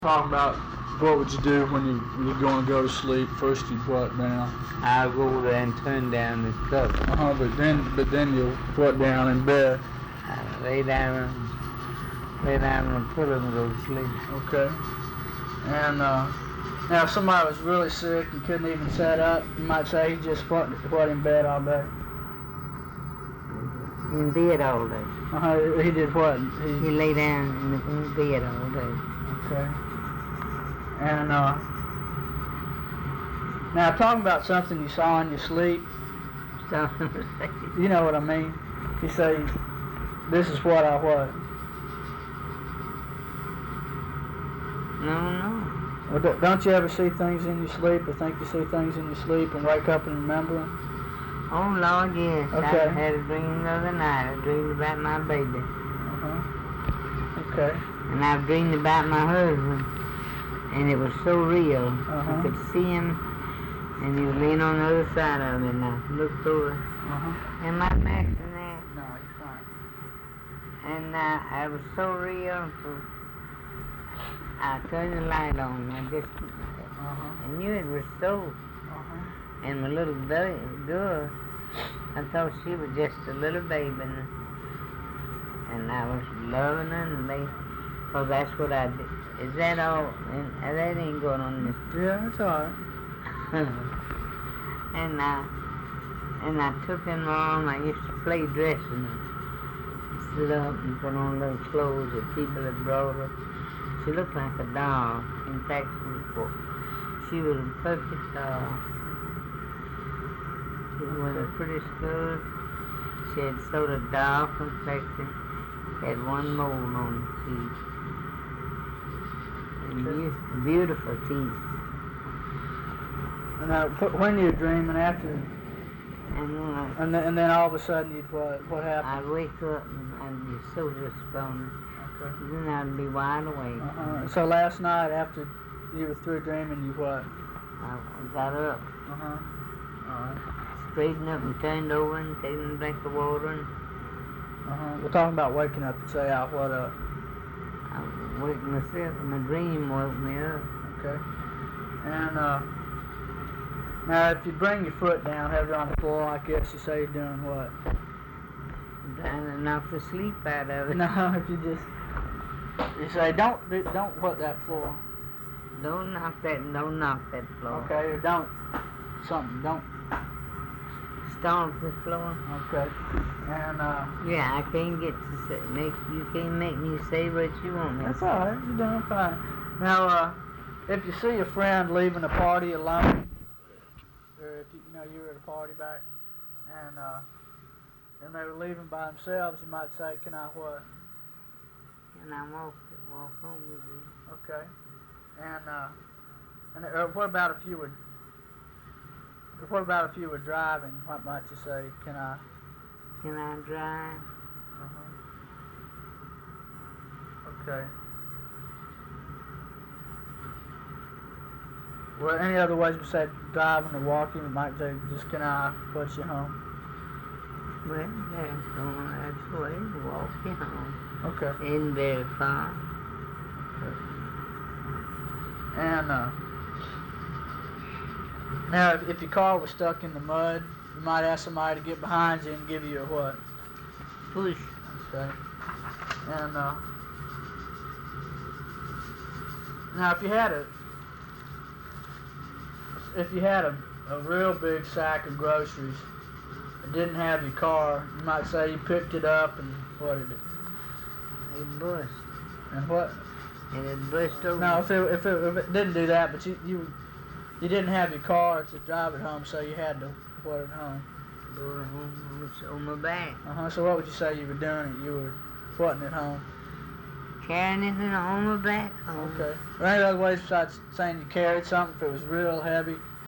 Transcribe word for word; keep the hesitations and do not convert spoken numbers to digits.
Talking about what would you do when you you're going to go to sleep? First you'd what down? I'll go there and turn down the cover. Uh huh. But then but then you'll what down in bed? I lay down and lay down on the pillow and go to sleep. Okay. And uh, now if somebody was really sick and couldn't even sit up, you might say he just what what in bed all day. In bed all day. Uh huh. He did what? He, he lay down in, the, in bed all day. Okay. And uh, now talking about something you saw in your sleep. You know what I mean? You say, "This is what I what." No, no. Well, don't you ever see things in your sleep, or think you see things in your sleep and wake up and remember them? Oh Lord, yes. Okay. I had a dream the other night. I dreamed about my baby. Uh-huh. Okay. And I dreamed about my husband. And it was so real. Uh-huh. I could see him, and he was laying on the other side of me, and I looked over. Uh-huh. Am I messing that? No, you're fine. And uh, it was so real, so I turned the light on. I just Uh-huh. I knew it was so. Uh-huh. And my little girl, I thought she was just a little baby, and, and I was loving her, and they, well, that's what I did. Is that all? And uh, that ain't going on this. Yeah, it's all right. and I, and I took in my arm. I used to play dressing her. Sit up and put on those clothes that people had brought her. She looked like a doll. In fact, she was, she was a perfect doll. She was a pretty skirt. She had sort of dark complexion. Had one mole on her cheek. And be- beautiful teeth. And uh, when you're dreaming after, And then, I, and then, and then all of a sudden you'd what? What happened? I'd wake up and I'd be so disappointed. Okay. Then I'd be wide awake. Uh-huh. So last night after you were through dreaming, you what? I got up, Uh-huh. All right. straightened up and turned over and taken a drink of water, and Uh-huh. We're talking about waking up and say, "I what up?" I waked myself. My dream woke me up. Okay. And uh, now if you bring your foot down, have it on the floor like this, you say you're doing what? Trying to knock the sleep out of it. No, if you just you say don't do, don't what that floor. Don't knock that. Don't knock that floor. Okay, or don't something. Don't. Stomp the floor. Okay. And uh, Yeah, I can't get to say. Make you can't make me say what you want me. to that's say. all right. You're doing fine. Now, uh, if you see a friend leaving a party alone, or if you, you know you were at a party back, and uh, and they were leaving by themselves, you might say, "Can I what?" And I walk walk home with you. Okay. And uh, and uh, what about if you were? What about if you were driving? What might you say? Can I? Can I drive? Uh-huh. Okay. Well, any other ways besides driving or walking? You might say, "Just can I put you home?" Well, that's going that's the way. Walk you home. Okay. Ain't very far. And uh, now, if, if your car was stuck in the mud, you might ask somebody to get behind you and give you a what? Push. Okay. And uh, now, if you had a if you had a, a real big sack of groceries and didn't have your car, you might say you picked it up and what did it? They bust. And what? And it bust over. No, if it, if it if it didn't do that, but you you you didn't have your car to drive it home, so you had to what at home. Go home on my back. Uh huh. So what would you say you were doing? You were whatting at home? Carrying it on my back home. Okay. Or any other ways besides saying you carried something if it was real heavy?